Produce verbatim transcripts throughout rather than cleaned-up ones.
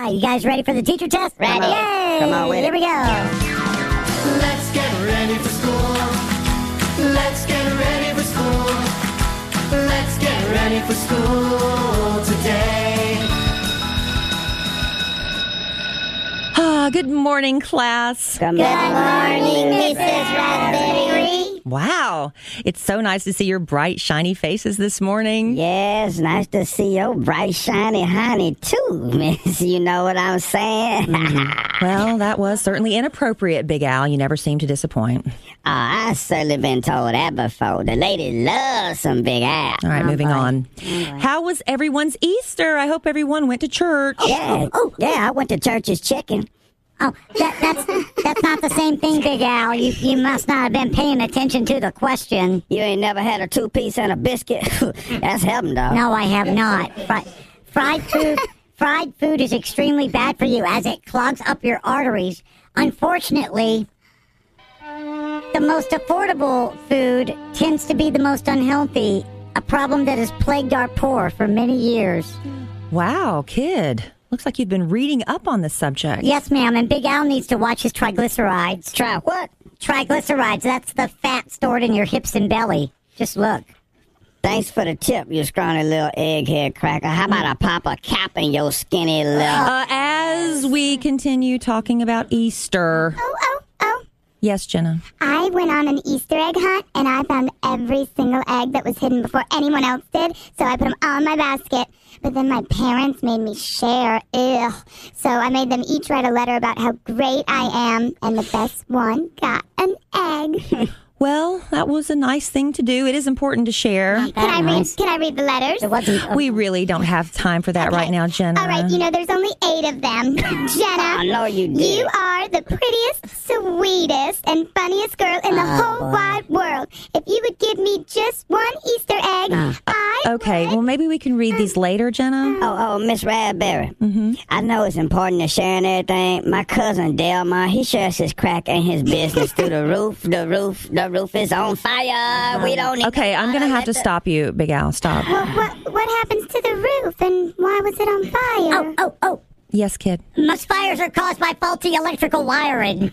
right, you guys ready for the teacher test? Ready. Come on, Yay! Come on with Here it. we go. Let's get ready for school. Let's get ready for school. Let's get ready for school today. Ah, good morning, class. Good morning, Missus Raspberry. Wow, it's so nice to see your bright, shiny faces this morning. Yes, nice to see your bright, shiny honey, too, miss. You know what I'm saying? Well, that was certainly inappropriate, Big Al. You never seem to disappoint. Oh, I've certainly been told that before. The lady loves some Big Al. All right, moving on. How was everyone's Easter? I hope everyone went to church. Yeah, oh, yeah, I went to church's chicken. Oh, that, that's that's not the same thing, Big Al. You you must not have been paying attention to the question. You ain't never had a two-piece and a biscuit? That's heaven, dog. No, I have not. Fri- fried food, fried food is extremely bad for you as it clogs up your arteries. Unfortunately, the most affordable food tends to be the most unhealthy, a problem that has plagued our poor for many years. Wow, kid. Looks like you've been reading up on this subject. Yes, ma'am, and Big Al needs to watch his triglycerides. Try what? Triglycerides, that's the fat stored in your hips and belly. Just look. Thanks for the tip, you scrawny little egghead cracker. How about I pop a cap in your skinny little... Uh, as we continue talking about Easter. Oh, oh, oh. Yes, Jenna. I went on an Easter egg hunt, and I found every single egg that was hidden before anyone else did, so I put them all in my basket. But then my parents made me share. Ugh. So I made them each write a letter about how great I am, and the best one got an egg. Well, that was a nice thing to do. It is important to share. Can I read? nice. Can I read the letters? It wasn't. We really don't have time for that Okay. right now, Jenna. All right, you know, there's only eight of them. Jenna, I know you did. you are the prettiest, sweetest, and funniest girl in the whole wide world. If you would give me just one Easter egg, I Okay, well, maybe we can read these later, Jenna. Oh, oh, Miss Radberry. Mm-hmm. I know it's important to share and everything. My cousin Delmar, he shares his crack and his business through the roof. The roof, the roof is on fire. We don't need Okay, I'm going to have to stop you, Big Al. Stop. Well, what, what happens to the roof, and why was it on fire? Oh, oh, oh. Yes, kid. Most fires are caused by faulty electrical wiring.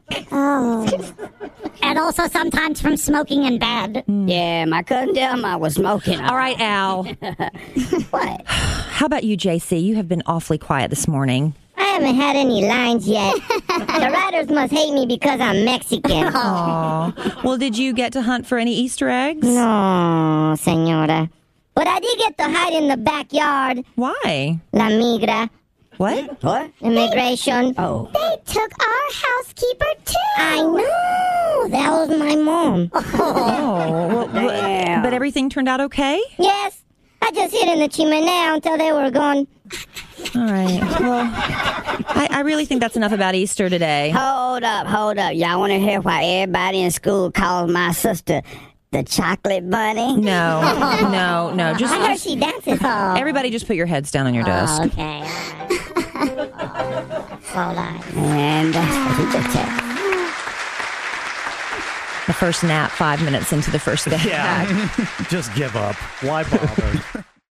Oh. And also sometimes from smoking in bed. Yeah, my cousin Delmar was smoking. All right, Al. What? How about you, J C? You have been awfully quiet this morning. I haven't had any lines yet. The writers must hate me because I'm Mexican. Aw. Well, did you get to hunt for any Easter eggs? No, senora. But I did get to hide in the backyard. Why? La migra. What? What? Immigration. Oh. They took our housekeeper, too. I know. That was my mom. Oh, well, Damn. but everything turned out okay? Yes. I just hid in the chimenea until they were gone. All right. Well, I, I really think that's enough about Easter today. Hold up, hold up. Y'all want to hear why everybody in school calls my sister the chocolate bunny? No, no, no. Just, I heard just she dances. everybody, just put your heads down on your desk. Oh, okay. Hold on. And that's what he just said. The first nap, five minutes into the first day. Yeah, just give up. Why bother?